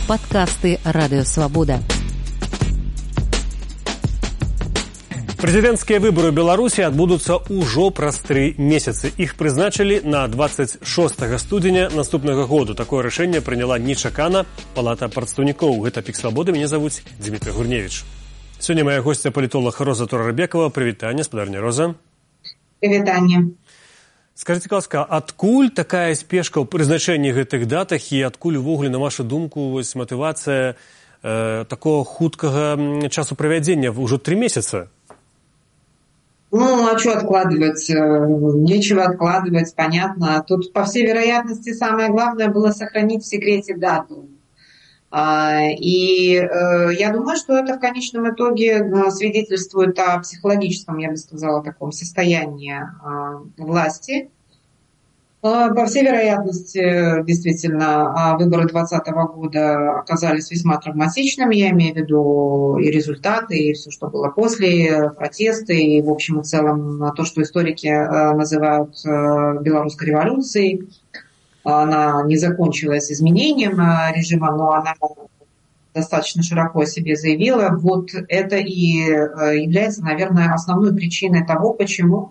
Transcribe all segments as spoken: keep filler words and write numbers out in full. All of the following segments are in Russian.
Падкасты Радыёвабода. Прэзідэнцкія выбары ў Беларусі адбудуцца ўжо праз тры месяцы. Іх прызначылі на двадцать шостага студзеня наступнага году. Такое рашэнне прыняла нечакана Палата прадстаўнікоў. Гэта Пік Свабоды. Мяне завуць Дмітрий Гурневич. Сёння моя гостья палітолог Роза Турарбекова. Прывітанне, спадарня Роза. Прывітанне. Скажите, ласка, адкуль такая спешка ў прызначэнні гэтых датах і адкуль увогуле, на вашу думку, вось матывацыя э, такого хуткага часу правядзення ўжо тры месяца? Ну, а что откладывать? Нечего откладывать, понятно. Тут, по всей вероятности, самое главное было сохранить в секрете дату. И я думаю, что это в конечном итоге свидетельствует о психологическом, я бы сказала, таком состоянии власти. По всей вероятности, действительно, выборы двадцатого года оказались весьма травматичными, я имею в виду и результаты, и все, что было после, протесты, и в общем и целом то, что историки называют белорусской революцией. Она не закончилась изменением режима, но она достаточно широко о себе заявила. Вот это и является, наверное, основной причиной того, почему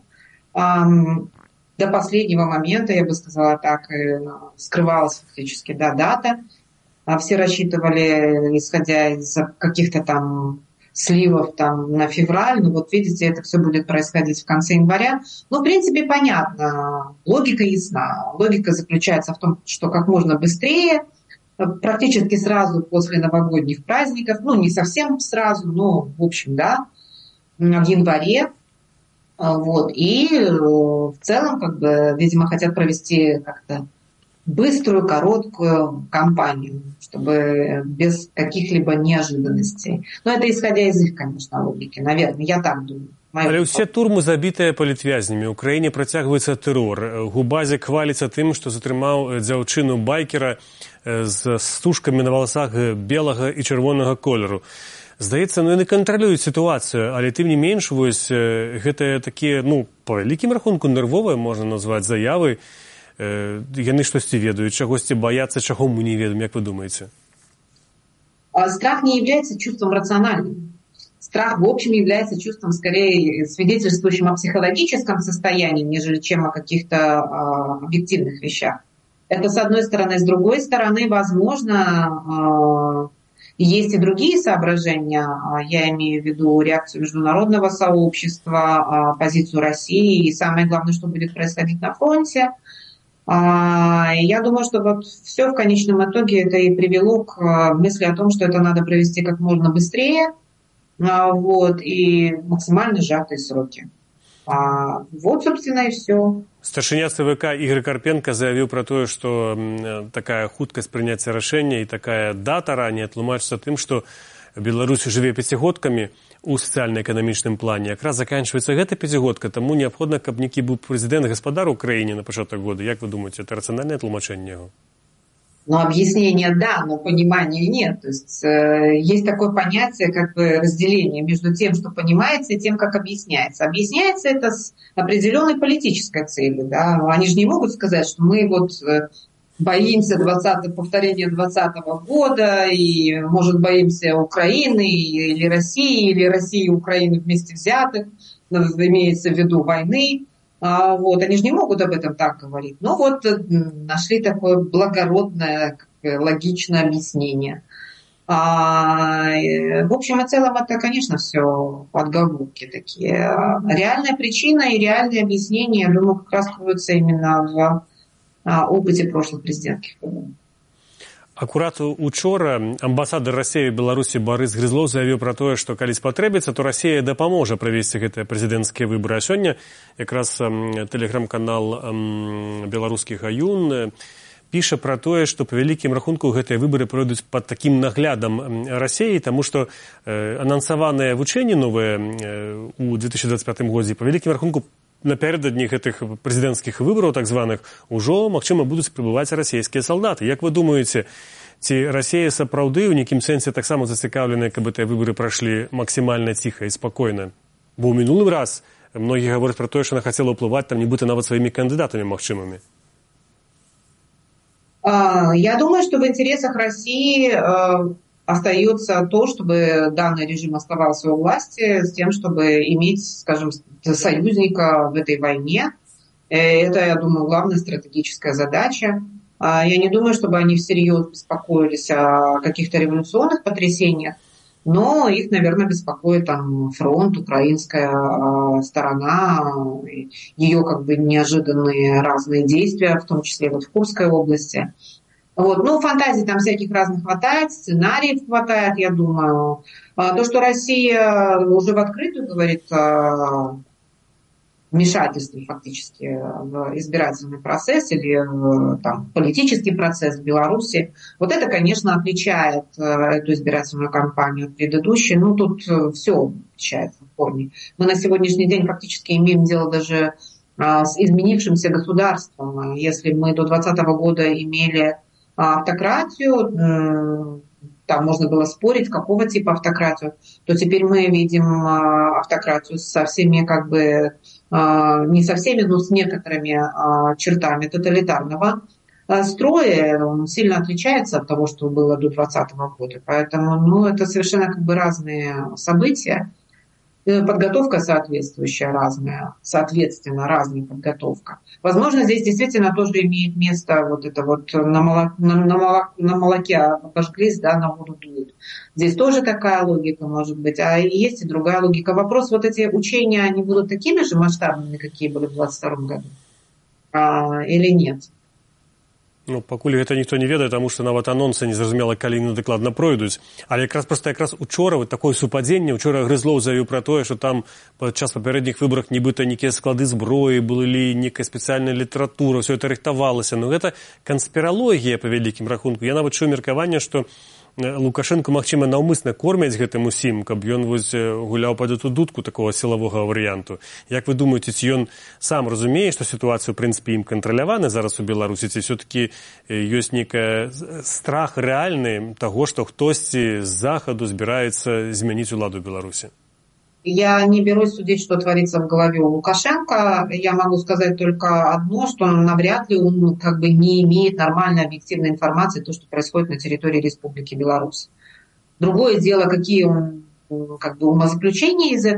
до последнего момента, я бы сказала так, скрывалась фактически да, дата. Все рассчитывали, исходя из каких-то там сливов там, на февраль. Ну вот видите, это все будет происходить в конце января. Ну, в принципе, понятно. Логика ясна. Логика заключается в том, что как можно быстрее, практически сразу после новогодних праздников, ну, не совсем сразу, но, в общем, да, в январе. Вот. И в целом, как бы, видимо, хотят провести как-то быструю, короткую кампанию, чтобы без каких-либо неожиданностей. Но это исходя из их, конечно, логики. Наверное, я так думаю. Але ўсе турмы забітыя палітвязнямі. У краіне працягваецца тэрор. Губазік хваліцца тым, што затрымаў дзяўчыну байкера з стужкамі на валасах белага і чырвонага колеру. Здаецца, ну, яны кантралююць сітуацыю, але тым не менш, вось, гэтыя такія, ну, па вялікім рахунку нервовыя, можна назваць, заявы. Э, яны штосьці ведаюць, чагосьці баяцца, чаго мы не ведаем, як вы думаеце? Страх не является чувством рациональным. Страх, в общем, является чувством, скорее, свидетельствующим о психологическом состоянии, нежели чем о каких-то а, объективных вещах. Это с одной стороны. С другой стороны, возможно, а, есть и другие соображения. Я имею в виду реакцию международного сообщества, позицию России и самое главное, что будет происходить на фронте. Я думаю, что вот все в конечном итоге это и привело к мысли о том, что это надо провести как можно быстрее, вот, и максимально сжатые сроки. Вот, собственно, и все. Старшыня ЦВК Ігор Карпенко заявіў пра тое, што такая хуткасць прыняцця рашэння і такая дата ранее тлумачыцца тым, што Беларусь жыве пяцігодкамі у сацыяльна-эканамічным плане. Якраз заканчваецца гэта пяцігодка, таму неабходна, каб некі быў прэзідэнт гаспадар у краіне на пачатак года. Як вы думаеце, это рацыянальнае тлумачэнне яго? Ну, объяснение да, но понимания нет. То есть э, есть такое понятие, как бы разделение между тем, что понимается, и тем, как объясняется. Объясняется это с определенной политической целью. Да? Они же не могут сказать, что мы вот э, боимся двадцатого, повторения двадцатого года, и, может, боимся Украины или России, или России и Украины вместе взятых, имеется в виду войны. А, вот, они же не могут об этом так говорить. Но вот нашли такое благородное, логичное объяснение. А, в общем и целом это, конечно, все отговорки такие. Реальная причина и реальное объяснение, я думаю, как раз кроются именно в опыте прошлых президентских выборов. Акурат учора амбасадар Расіі ў Беларусі Барыс Грызлоў заявіў пра тое, што калі спатрэбіцца, то Расія дапаможа правесці гэтыя прэзідэнцкія выбары. А сёння якраз тэлеграм-канал беларускі Гаюн піша пра тое, што па вялікім рахунку гэтыя выбары пройдуць пад такім наглядам Расіі, таму што анансаваныя вучэнні новыя ў две тысячи двадцать пятым годзе па вялікім рахунку напярэдадні гэтых прэзідэнцкіх выбараў, так званых, ужо, магчыма, будуць прыбываць расійскія салдаты. Як вы думаеце, ці Расія сапраўды ў нейкім сэнсе таксама зацікаўленая, каб гэтыя выбары прайшлі максімальна ціха і спакойна? Бо ў мінулым раз многія гавораць пра тое, што яна хацела ўплываць там нібыта нават сваімі кандыдатамі магчымымі. Я думаю, что в интересах России остается то, чтобы данный режим оставался у власти, с тем, чтобы иметь, скажем, союзника в этой войне. Это, я думаю, главная стратегическая задача. Я не думаю, чтобы они всерьез беспокоились о каких-то революционных потрясениях, но их, наверное, беспокоит там фронт, украинская сторона, ее как бы неожиданные разные действия, в том числе вот в Курской области. Вот. Ну, фантазий там всяких разных хватает, сценариев хватает, я думаю. То, что Россия уже в открытую говорит о вмешательстве фактически в избирательный процесс или там, политический процесс в Беларуси, вот это, конечно, отличает эту избирательную кампанию от предыдущей. Ну, тут все отличается в форме. Мы на сегодняшний день фактически имеем дело даже с изменившимся государством. Если мы до двадцатого года имели автократию, там можно было спорить, какого типа автократию, то теперь мы видим автократию со всеми, как бы, не со всеми, но с некоторыми чертами тоталитарного строя. Он сильно отличается от того, что было до двадцатого года. Поэтому, ну, это совершенно как бы разные события. Подготовка соответствующая разная, соответственно, разная подготовка. Возможно, здесь действительно тоже имеет место вот это вот на, молок, на, на, молок, на молоке обожглись, да, на воду дуют. Здесь тоже такая логика может быть, а есть и другая логика. Вопрос, вот эти учения, они будут такими же масштабными, какие были в двадцать втором году, а, или нет? Ну, пакуль гэта ніхто не ведае, таму што нават анонсы незразумела, калі яны дакладна пройдуць. Але якраз проста якраз учора вот такое супадзенне, учора Грызлоў заявіў пра тое, што там падчас папярэдніх выбарах нібыта нейкія склады зброі, былі нейкая спецыяльная літаратура, ўсё гэта рыхтавалася. Ну, гэта канспіралогія па вялікім рахунку. Я нават чуў меркаванне, што Лукашенко, магчыма, наўмысна кормяць гэтым усім, каб ён вось гуляў пад эту дудку такого сілавога варыянту. Як вы думаеце, ці ён сам разумее, што сітуацыя, у прынцыпе, ім кантралявана зараз у Беларусі, ці ўсё-такі ёсць нейкі страх рэальны таго, што хтосьці з захаду збіраецца змяніць уладу Беларусі? Я не берусь судить, что творится в голове у Лукашенко. Я могу сказать только одно, что навряд ли он как бы не имеет нормальной объективной информации, то, что происходит на территории Республики Беларусь. Другое дело, какие он, как бы, умозаключения из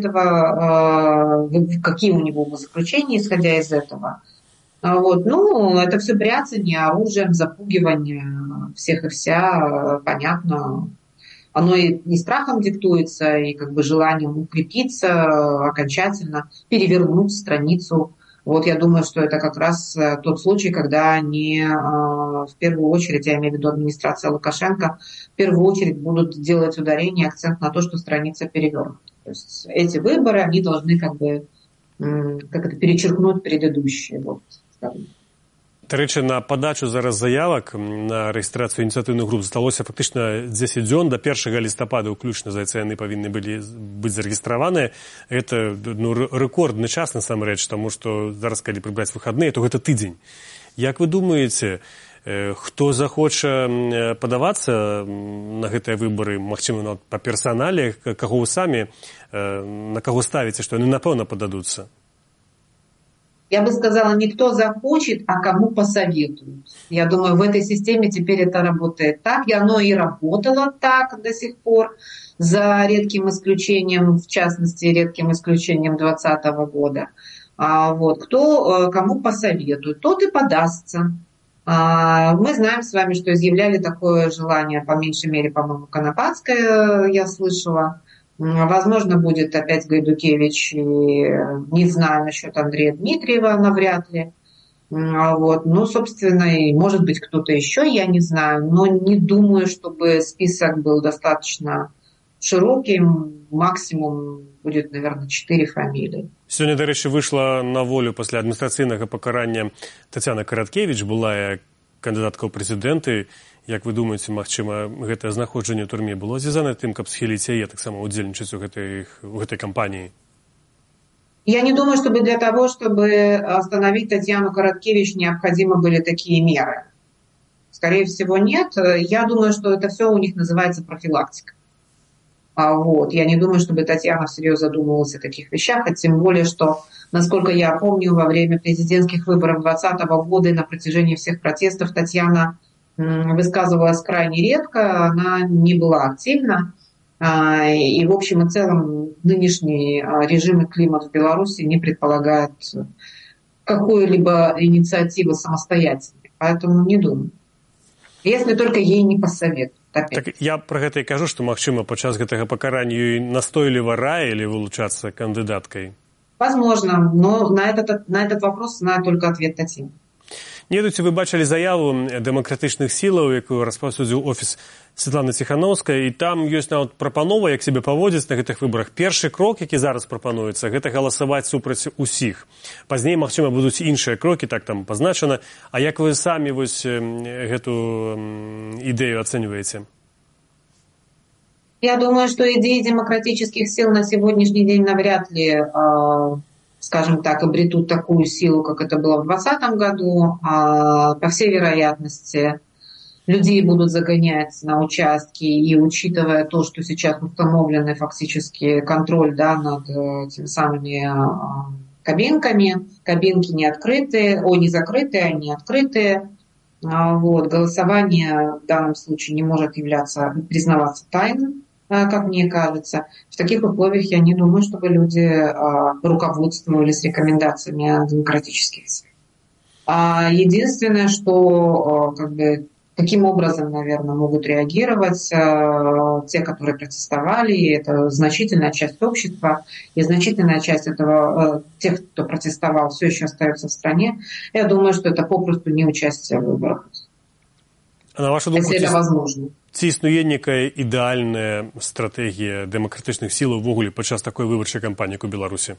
этого, какие у него умозаключения, исходя из этого. Вот. Ну, это все бряцание оружием, запугивание всех и вся, понятно. Оно и, и страхом диктуется, и как бы желанием укрепиться окончательно, перевернуть страницу. Вот я думаю, что это как раз тот случай, когда они в первую очередь, я имею в виду администрация Лукашенко, в первую очередь будут делать ударение, акцент на то, что страница перевернута. То есть эти выборы, они должны как бы как это, перечеркнуть предыдущие. Вот, скажем. Дарэчы, на падачу зараз заявак на рэгістрацыю ініцыятыўных груп засталося фактычна дзесяць дзён. Да першага лістапада ўключна, здаецца, яны павінны былі быць зарэгістраваныя. Гэта, ну, рэкордны час, насамрэч, таму што зараз, калі прыбраць выхадныя, то гэта тыдзень. Як вы думаеце, хто захоча падавацца на гэтыя выбары, магчыма, па персанале, каго вы самі, на каго ставіце, што яны, напэўна, пададуцца? Я бы сказала, не кто захочет, а кому посоветуют. Я думаю, в этой системе теперь это работает так, и оно и работало так до сих пор, за редким исключением, в частности, редким исключением двадцатого года. А вот, кто кому посоветует, тот и подастся. А мы знаем с вами, что изъявляли такое желание, по меньшей мере, по-моему, Конопатская, я слышала. Возможно, будет опять Гайдукевич, и не знаю насчет Андрея Дмитриева, навряд ли. Вот. Ну, собственно, и может быть кто-то еще, я не знаю, но не думаю, чтобы список был достаточно широким. Максимум будет, наверное, четыре фамилии. Сёння, дарэчы, выйшла на волю пасля адміністрацыйнага пакарання Тацяна Караткевіч, былая кандыдатка ў прэзідэнты. Як вы думаеце, магчыма, гэтае знаходжанне ў турме было звязана тым, каб схіліць яе таксама удзельнічаць у гэтай, у гэтай кампаніі? Я не думаю, чтобы для того, чтобы остановить Татьяну Короткевич, необходимы были такие меры. Скорее всего, нет. Я думаю, что это все у них называется профилактика. Вот. Я не думаю, чтобы Татьяна всерьез задумывалась о таких вещах, а тем более, что, насколько я помню, во время президентских выборов двадцатого года и на протяжении всех протестов Татьяна высказывалась крайне редко, она не была активна. И в общем и целом нынешний режим и климат в Беларуси не предполагает какую-либо инициативу самостоятельной. Поэтому не думаю. Если только ей не посоветуют. Опять. Так я про гэта і кажу, што магчыма падчас гэтага пакарання ёй настойліва раілі вылучацца кандыдаткай. Возможно, но на этот, на этот вопрос знаю только ответ Татьяны. Не ведаеце, вы бачылі заяву дэмакратычных сілаў, якую распаўсюдзіў офіс Светланы Ціханаўскай, і там ёсць нават прапанова, як сябе паводзіць на гэтых выбарах. Першы крок, які зараз прапануецца, гэта галасаваць супраць усіх. Пазней, магчыма, будуць іншыя крокі, так там пазначана. А як вы самі вось гэту ідэю ацэньваеце? Я думаю, что идеи демократических сил на сегодняшний день навряд ли, скажем так, обретут такую силу, как это было в двадцатом году. По всей вероятности, людей будут загонять на участки, и учитывая то, что сейчас установленный фактически контроль, да, над теми самыми кабинками, кабинки не открытые, о, не закрытые, они открытые. Вот, голосование в данном случае не может являться, признаваться тайным, как мне кажется. В таких условиях я не думаю, чтобы люди руководствовались рекомендациями демократических сил. Единственное, что как бы таким образом, наверное, могут реагировать те, которые протестовали, и это значительная часть общества, и значительная часть этого, тех, кто протестовал, все еще остается в стране. Я думаю, что это попросту не участие в выборах. А на вашу думку, если это возможно. Ці існує некая ідэальная стратегія дэмакратычных сілаў увогуле падчас такой выбарчай кампаніі у Беларусі?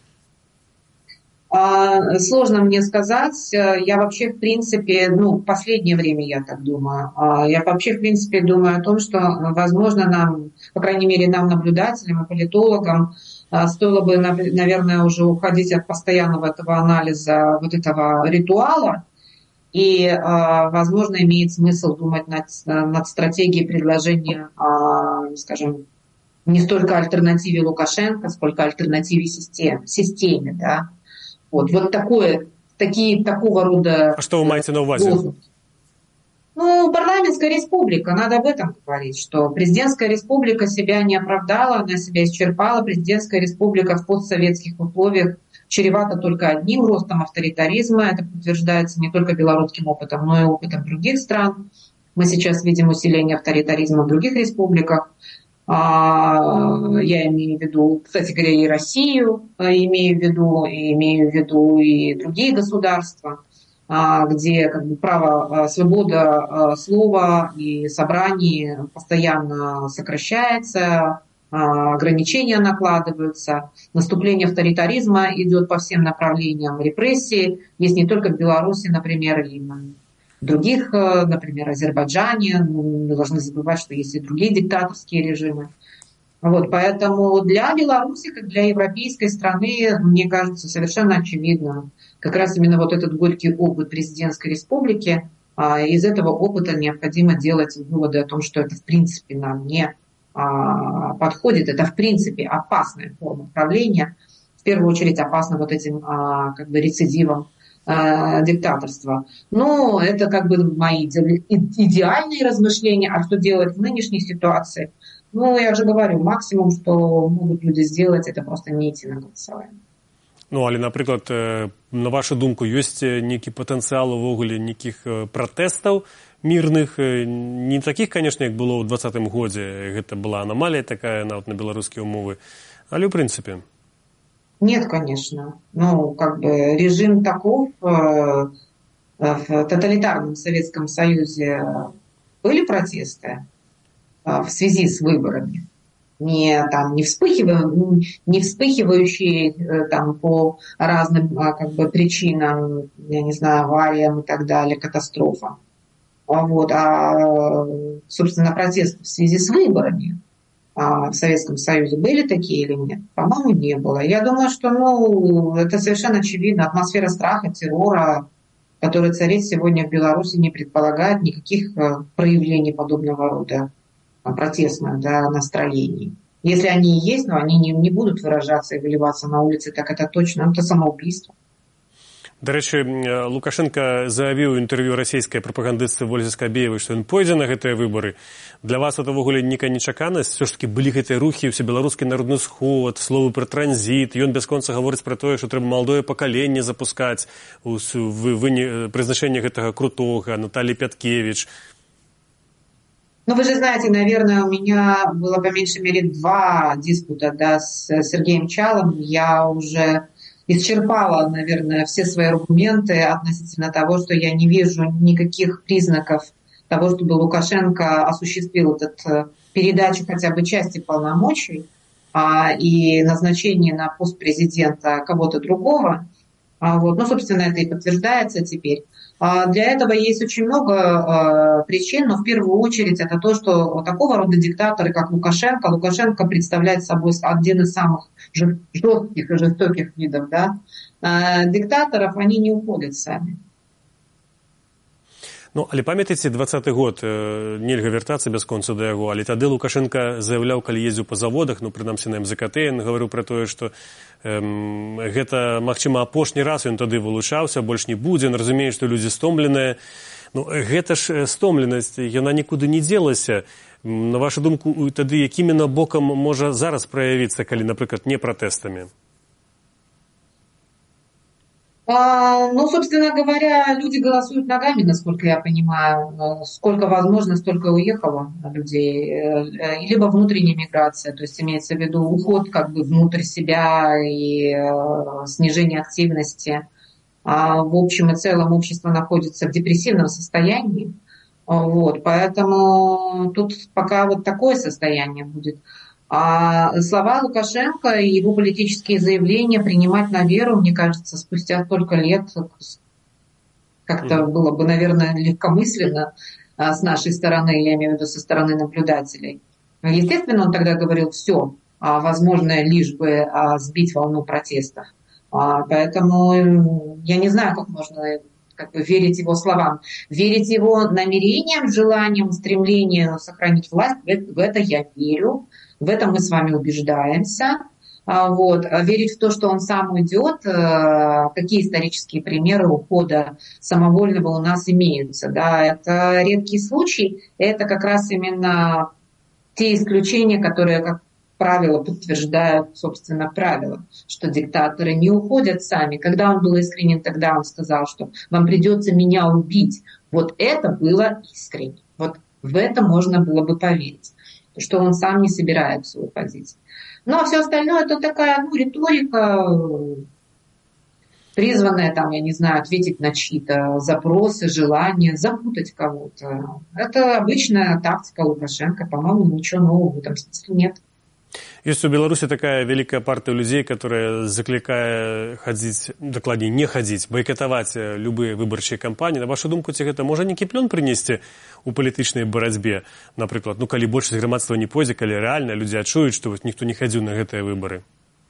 Сложно мне сказать. Я вообще, в принципе, ну, в последнее время я так думаю. Я вообще, в принципе, думаю о том, что, возможно, нам, по крайней мере, нам, наблюдателям и политологам, стоило бы, наверное, уже уходить от постоянного этого анализа вот этого ритуала. И, возможно, имеет смысл думать над, над стратегией предложения, скажем, не столько альтернативе Лукашенко, сколько альтернативе системе, системе, да. Вот, вот такое, такие, такого рода... А что вы имеете на увазе? Ну, парламентская республика, надо об этом говорить, что президентская республика себя не оправдала, она себя исчерпала. Президентская республика в постсоветских условиях чревата только одним ростом авторитаризма. Это подтверждается не только белорусским опытом, но и опытом других стран. Мы сейчас видим усиление авторитаризма в других республиках. Я имею в виду, кстати говоря, и Россию, имею в виду, и имею в виду и другие государства, где как бы, право, свобода слова и собраний постоянно сокращается, ограничения накладываются, наступление авторитаризма идет по всем направлениям, репрессии есть не только в Беларуси, например, и в других, например, Азербайджане. Мы должны забывать, что есть и другие диктаторские режимы. Вот, поэтому для Беларуси, как для европейской страны, мне кажется, совершенно очевидно, как раз именно вот этот горький опыт президентской республики, из этого опыта необходимо делать выводы о том, что это в принципе нам не подходит, это в принципе опасная форма правления, в первую очередь опасно вот этим как бы рецидивом диктаторства. Но это как бы мои идеальные размышления, а что делать в нынешней ситуации? Ну, я уже говорю, максимум, что могут люди сделать, это просто не идти на голосование. Ну, але, напрыклад, на вашу думку, ёсць нейкі патэнцыял увогуле нейкіх пратэстаў мірных, не такіх, конечно, як было ў двадцатым годзе, гэта была аномалія такая, нават на беларускія умовы, але ў прынцыпе. Нет, конечно. Ну, как бы режим таков. В тоталитарном Советском Союзе были протесты в связи с выборами. Не, там, не, вспыхивающие, не вспыхивающие там, по разным как бы, причинам, я не знаю, авариям и так далее, катастрофам. Вот. А, собственно, протесты в связи с выборами в Советском Союзе были такие или нет? По-моему, не было. Я думаю, что ну, это совершенно очевидно. Атмосфера страха, террора, которая царит сегодня в Беларуси, не предполагает никаких проявлений подобного рода протестных да, настроений. Если они и есть, но они не, не будут выражаться и выливаться на улице, так это точно, это самоубийство. Дарэчы, Лукашенко заявіў у інтэрв'ю расійскай прапагандыстцы Вользе Скабеевай, што ён пойдзе на гэтыя выбары. Для вас это ўвогуле нейкая нечаканасць? Все ж таки былі гэтыя рухі, ўсебеларускі народны сход, словы пра транзіт, ён бясконца гаворыць пра тое, што трэба маладое пакаленне запускаць у прызначэнне гэтага Крутога, Натальи Пяткевич. Ну, вы же знаете, наверное, у меня было по меньшей мере два диспута, да, с Сергеем Чалым. Я уже исчерпала, наверное, все свои аргументы относительно того, что я не вижу никаких признаков того, чтобы Лукашенко осуществил этот, передачу хотя бы части полномочий а, и назначение на пост президента кого-то другого. А, вот, ну, собственно, это и подтверждается теперь. А, для этого есть очень много а, причин, но в первую очередь это то, что такого рода диктаторы, как Лукашенко, Лукашенко представляет собой один из самых жестких и жестоких видов, да, диктаторов, они не уходят сами. Ну, але памятаеце, двадцаты год, э, нельга вяртацца бясконца да яго, але тады Лукашенко заяўляў, калі ездзіў па заводах, ну, прынамсі на эм зэ ка тэ, ён гаварыў пра тое, што э, гэта, магчыма, апошні раз ён тады вылучаўся, больш не будзе, ён разумее, што людзі стомленыя. Ну, гэта ж стомленасць, яна нікуды не дзелася. На вашу думку, тады якім именно бокам можа зараз праявіцца, калі, напрыклад, не пратэстамі? А, ну, собственно говоря, люди голосуют ногами, насколько я понимаю. Сколько возможно, столько уехало людей. Либо внутренняя миграция, то есть имеется в виду уход как бы внутрь себя и э, снижение активности. А в общем и целом общество находится в депрессивном состоянии. Вот, поэтому тут пока вот такое состояние будет. А слова Лукашенко и его политические заявления принимать на веру, мне кажется, спустя столько лет как-то было бы, наверное, легкомысленно с нашей стороны, я имею в виду со стороны наблюдателей. Естественно, он тогда говорил все, возможное, лишь бы сбить волну протестов. Поэтому я не знаю, как можно как бы верить его словам. Верить его намерениям, желаниям, стремлению сохранить власть, в это я верю. В этом мы с вами убеждаемся. Вот. А верить в то, что он сам уйдет, какие исторические примеры ухода самовольного у нас имеются. Да, это редкий случай. Это как раз именно те исключения, которые, как правило, подтверждают, собственно, правило, что диктаторы не уходят сами. Когда он был искренен, тогда он сказал, что вам придется меня убить. Вот это было искренне. Вот в это можно было бы поверить, что он сам не собирает свою позицию. Ну, а все остальное это такая, ну, риторика, призванная, там, я не знаю, ответить на чьи-то запросы, желания, запутать кого-то. Это обычная тактика Лукашенко. По-моему, ничего нового в этом смысле нет. Есть у Беларуси такая великая партия людей, которая закликае хадзіць, дакладней, не хадзіць, бойкотаваць любые выбарчыя кампаніі. На вашу думку, ці гэта можа нейкі плён прынесці у палітычнай барацьбе? Напрыклад, ну, калі большасць грамадства не пойдзе, калі рэальна людзі адчуюць, што вот ніхто не хадзіў на гэтыя выбары?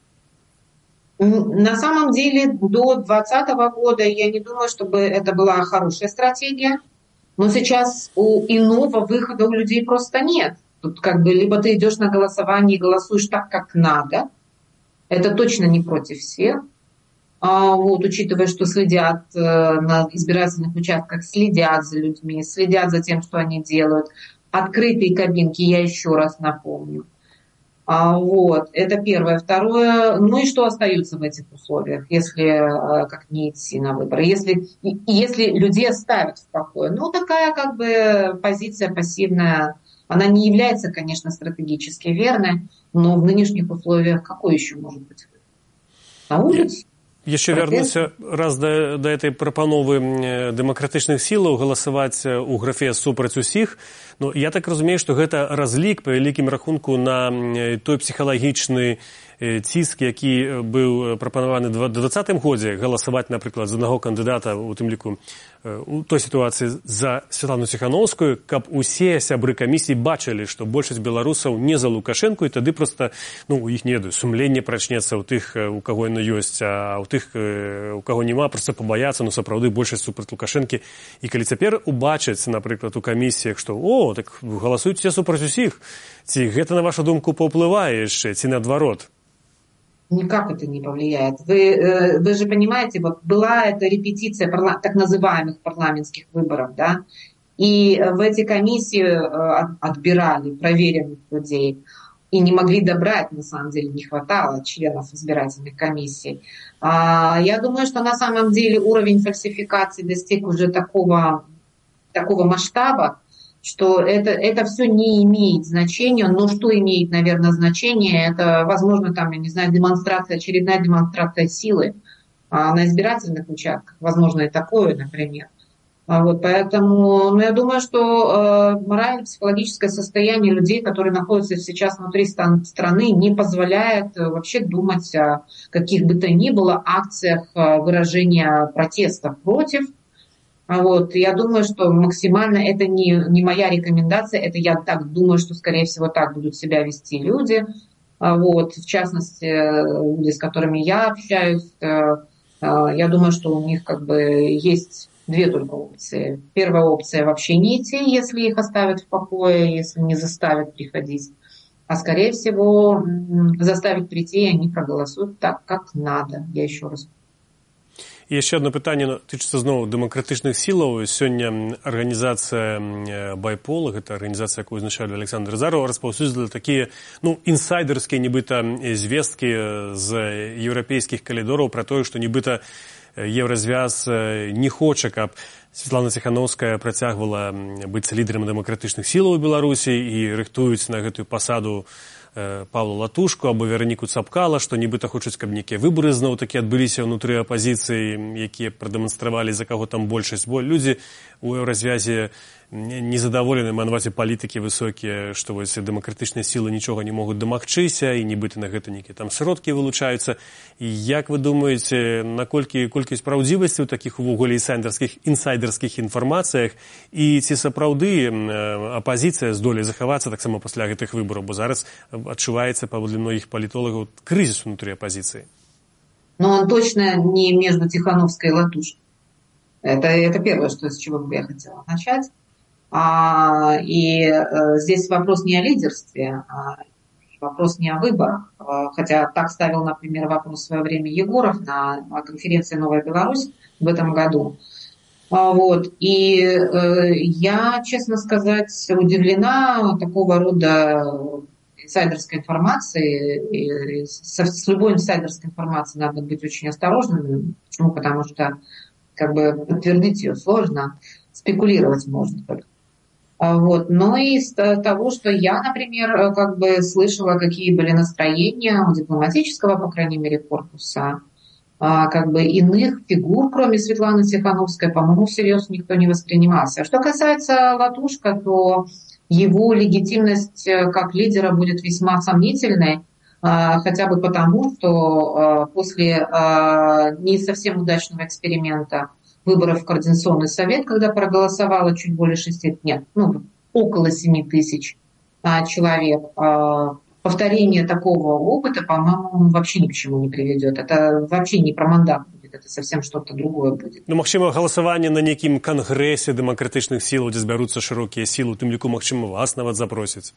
На самом деле, до двадцатого года я не думаю, чтобы это была хорошая стратегия. Но сейчас у иного выхода у людей просто нет. Тут как бы либо ты идешь на голосование и голосуешь так, как надо. Это точно не против всех. А вот, учитывая, что следят э, на избирательных участках, следят за людьми, следят за тем, что они делают. Открытые кабинки, я еще раз напомню. А, вот, это первое. Второе, ну и что остается в этих условиях, если э, как не идти на выборы? Если, и, если людей оставят в покое. Ну, такая как бы позиция пассивная. Она не является, конечно, стратегически верной, но в нынешних условиях какой еще может быть? На улице? Яшчэ вярнуся раз да, да этой прапановы дэмакратычных сілаў галасаваць у графе супраць усіх. Ну, я так разумею, што гэта разлік па вялікім рахунку на той псіхалагічны ціск, які быў прапанаваны ў двадцатым годзе, галасаваць, напрыклад, за аднаго кандыдата, у тым ліку у той сітуацыі за Святлану Ціханаўскую, каб усе сябры камісіі бачылі, што большасць беларусаў не за Лукашэнку, і тады проста, ну, у іх, не ведаю, сумленне прачнецца ў тых, у каго яно ёсць, а ў тых, у каго няма, проста пабаяцца, ну, сапраўды большасць супраць Лукашэнкі. І калі цяпер убачаць, напрыклад, у камісіях, што о, так галасуйце супраць усіх, ці гэта, на вашу думку, паўплывае яшчэ, ці наадварот? Никак это не повлияет. Вы, вы же понимаете, вот была эта репетиция парла- так называемых парламентских выборов, да, и в эти комиссии отбирали проверенных людей и не могли добрать, на самом деле, не хватало членов избирательных комиссий. Я думаю, что на самом деле уровень фальсификации достиг уже такого, такого масштаба, что это, это все не имеет значения, но что имеет, наверное, значение, это, возможно, там, я не знаю, демонстрация, очередная демонстрация силы а, на избирательных участках, возможно, и такое, например. А вот, поэтому, ну, я думаю, что э, морально-психологическое состояние людей, которые находятся сейчас внутри стан- страны, не позволяет э, вообще думать о каких бы то ни было акциях э, выражения протеста против. Вот. Я думаю, что максимально это не, не моя рекомендация, это я так думаю, что, скорее всего, так будут себя вести люди. Вот. В частности, люди, с которыми я общаюсь, я думаю, что у них как бы есть две только опции. Первая опция — вообще не идти, если их оставят в покое, если не заставят приходить. А, скорее всего, заставить прийти, и они проголосуют так, как надо. Я еще раз І ще одне питання тычыцца зноў дэмакратычных сілаў. Сёння арганізацыя байпол, гэта арганізацыя, якую узначаліў Александр Зараў, распаўсюдзіла такія, ну, інсайдерскія нібыта звесткі з еўрапейскіх калідораў пра тое, што нібыта Еўразвяз не хоча, каб Святлана Ціханаўская працягвала быць лідарам дэмакратычных сілаў у Беларусі і рыхтуюць на гэтую пасаду Павла Латушку або Вераніку Цапкала, што нібыта хочуць, каб нейкія выбары зноў такі адбыліся ўнутры апазіцыі, якія прадэманстравалі, за каго там большасць. Бо людзі у Еўразвязе незадаволены, манваце палітыкі высокія, што вось дэмакратычныя сілы нічога не могуць дамагчыся, і нібыта на гэта нейкія там сродкі вылучаюцца. І як вы думаеце, наколькі колькасць праўдзівасці ў такіх увогуле інсайдерскіх, інсайдерскіх інфармацыях, і ці сапраўды апазіцыя здолее захавацца таксама пасля гэтых выбараў, бо зараз адчуваецца, паводле многіх палітолагаў, крызіс внутри оппозиции? Но он точно не между Тихановской и Латушкой. Это, это первое, что, с чего бы я хотела начать. А, и а, здесь вопрос не о лидерстве, а вопрос не о выборах. А, хотя так ставил, например, вопрос в свое время Егоров на, на конференции «Новая Беларусь» в этом году. А, вот. И а, я, честно сказать, удивлена такого рода инсайдерской информации. И с, с любой инсайдерской информацией надо быть очень осторожным. Почему? Потому что как бы подтвердить ее сложно, спекулировать можно только. Вот. Но из того, что я, например, как бы слышала, какие были настроения у дипломатического, по крайней мере, корпуса, как бы иных фигур, кроме Светланы Тихановской, по-моему, всерьез никто не воспринимался. Что касается Латушка, то его легитимность как лидера будет весьма сомнительной, хотя бы потому, что после не совсем удачного эксперимента выборов в Координационный совет, когда проголосовало чуть более шести, нет, ну, около семи тысяч человек, повторение такого опыта, по-моему, вообще ни к чему не приведет. Это вообще не про мандат будет, это совсем что-то другое будет. Ну, магчыма, галасаванне на некім кангрэсе дэмакратычных сілаў, дзе збяруцца шырокія сілы, у тым ліку, магчыма, вас нават запросяць.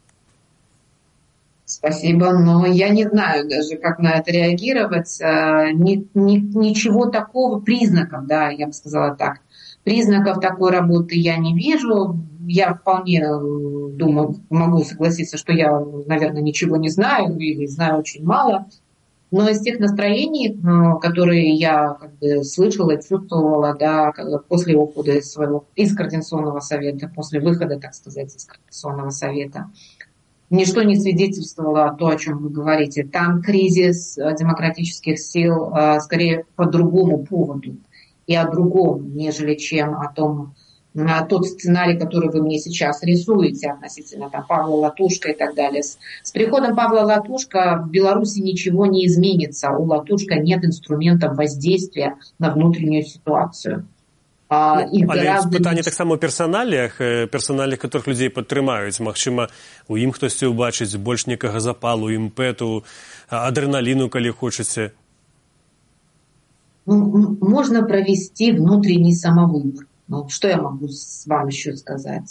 Спасибо, но я не знаю даже, как на это реагировать. Ни, ни, ничего такого, признаков, да, я бы сказала так, признаков такой работы я не вижу. Я вполне думаю, могу согласиться, что я, наверное, ничего не знаю или знаю очень мало. Но из тех настроений, которые я как бы слышала, чувствовала, да, после ухода из своего, из Координационного совета, после выхода, так сказать, из Координационного совета, ничто не свидетельствовало о том, о чем вы говорите. Там кризис демократических сил скорее по другому поводу и о другом, нежели чем о том, о тот сценарий, который вы мне сейчас рисуете относительно там, Павла Латушка и так далее. С, с приходом Павла Латушка в Беларуси ничего не изменится. У Латушка нет инструментов воздействия на внутреннюю ситуацию. Ну, але пытанне таксама ў персаналіях, персаналіях, которых людзей падтрымаюць. Магчыма, у ім хтосьці ўбачыць больш некага запалу, імпэту, адреналіну, калі хочаце. Ну, можно провести внутренний самовыбор. Ну, что я могу вам еще сказать?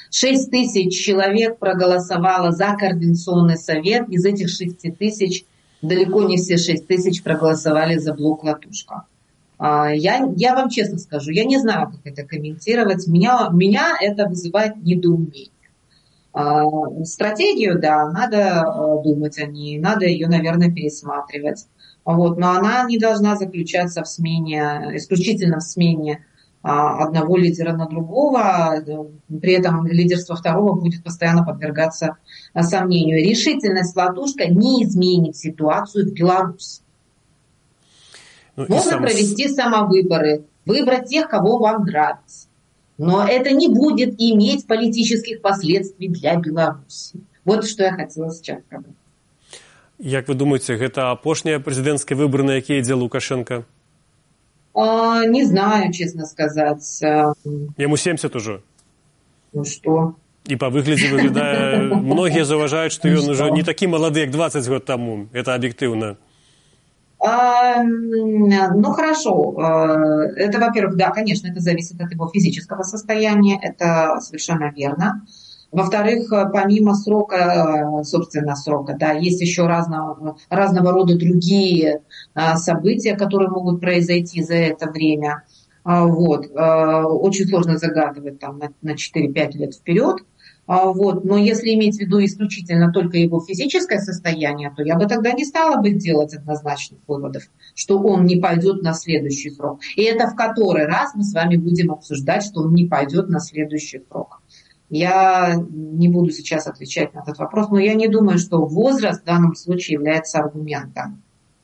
Шесть тысяч человек проголосовало за Координационный совет. Из этих шести тысяч далеко не все шесть тысяч проголосовали за блок «Латушка». Я, я вам честно скажу, я не знаю, как это комментировать. Меня, меня это вызывает недоумение. Стратегию, да, надо думать о ней, надо ее, наверное, пересматривать. Вот, но она не должна заключаться в смене, исключительно в смене одного лидера на другого. При этом лидерство второго будет постоянно подвергаться сомнению. Решительность «Латушка» не изменит ситуацию в Беларуси. Ну, Можно сам... провести самовыборы, выбрать тех, кого вам нравится. Но это не будет иметь политических последствий для Беларуси. Вот что я хотела сейчас сказать. Як вы думаете, гэта апошнія прэзідэнцкія выборы, на якія ідзе Лукашенко? А, не знаю, честно сказать. Ему семьдесят уже. Ну что? И по выгляде выглядая, многие зауважают, что он уже не такой молодой, как двадцать год тому. Это объективно. А, ну, хорошо. Это, во-первых, да, конечно, это зависит от его физического состояния. Это совершенно верно. Во-вторых, помимо срока, собственно, срока, да, есть еще разного, разного рода другие события, которые могут произойти за это время. Вот. Очень сложно загадывать там на четыре-пять лет вперед. Вот. Но если иметь в виду исключительно только его физическое состояние, то я бы тогда не стала бы делать однозначных выводов, что он не пойдет на следующий срок. И это в который раз мы с вами будем обсуждать, что он не пойдет на следующий срок. Я не буду сейчас отвечать на этот вопрос, но я не думаю, что возраст в данном случае является аргументом.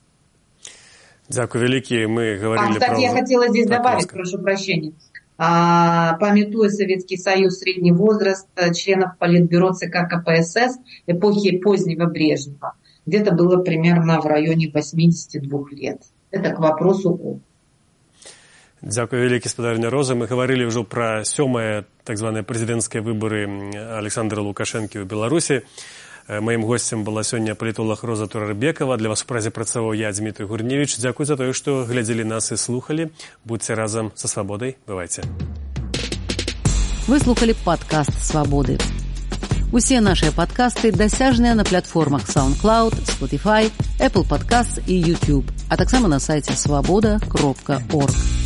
Дякую великие, мы говорили а, кстати, про... я хотела здесь так, добавить, ласка. прошу прощения. А, памятуя Советский Союз, средний возраст членов Политбюро ЦК КПСС эпохи позднего Брежнева где-то было примерно в районе восемьдесят два лет. Это к вопросу о... Дякую вялікі, спадарня Роза. Мы говорили ўжо пра сёмыя так званыя прэзідэнцкія выбары Александра Лукашэнкі ў Беларусі. Маім госцем была сёння палітолог Роза Турарбекова. Для вас у празе працаваў я, Дмітрий Гурневіч. Дзякуй за тое, што глядзелі нас і слухалі. Будьце разам са свабодай. Бывайце. Вы слухали падкаст «Свабоды». Усе нашыя падкасты дасяжныя на платформах SoundCloud, Spotify, Apple Podcasts і YouTube, а таксама на сайце свабода кропка орг.